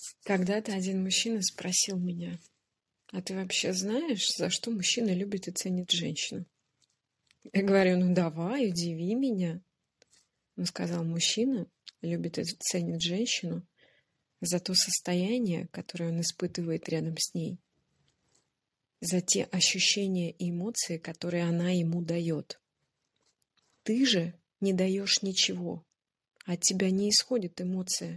Когда-то один мужчина спросил меня: а ты вообще знаешь, за что мужчина любит и ценит женщину? Я говорю: ну давай, удиви меня. Он сказал: мужчина любит и ценит женщину за то состояние, которое он испытывает рядом с ней, за те ощущения и эмоции, которые она ему дает. Ты же не даешь ничего, от тебя не исходит эмоция.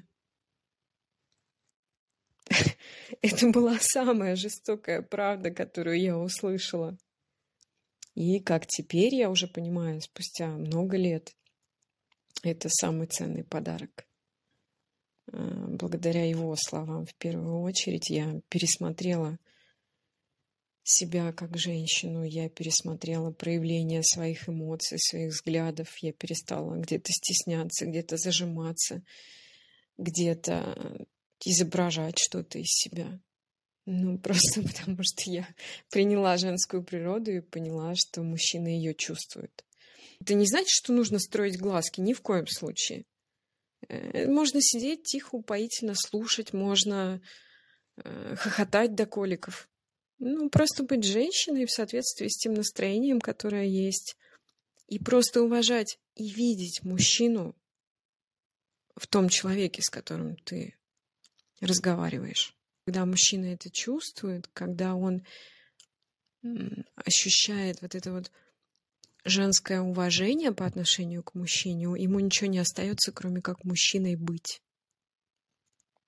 Это была самая жестокая правда, которую я услышала. И как теперь я уже понимаю, спустя много лет, это самый ценный подарок. Благодаря его словам, в первую очередь, я пересмотрела себя как женщину, я пересмотрела проявление своих эмоций, своих взглядов, я перестала где-то стесняться, где-то зажиматься, где-то изображать что-то из себя. Ну, просто потому что я приняла женскую природу и поняла, что мужчина ее чувствует. Это не значит, что нужно строить глазки, ни в коем случае. Можно сидеть тихо, упоительно слушать, можно хохотать до коликов. Ну, просто быть женщиной в соответствии с тем настроением, которое есть. И просто уважать и видеть мужчину в том человеке, с которым ты разговариваешь. Когда мужчина это чувствует, когда он ощущает вот это вот женское уважение по отношению к мужчине, ему ничего не остается, кроме как мужчиной быть.